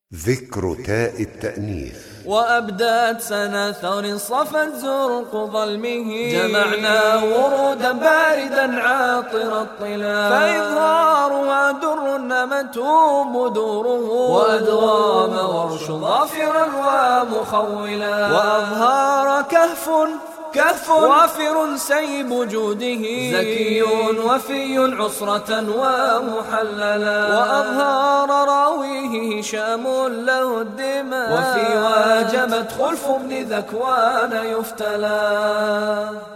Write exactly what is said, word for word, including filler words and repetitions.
ذكر تاء التأنيث. وأبدات سنة ثور صفت زرق ظلمه، جمعنا ورودا باردا عاطر الطلا، فإظهارها در نمتهم بدوره، وأدغام ورش ظافرا ومخولا، وأظهار كهف كهف وافر سيب جوده، زكي وفي عصرة ومحللا، وأظهار راويه هشام له الدماء، وفي واجبت خلف بن ذكوان يفتلى.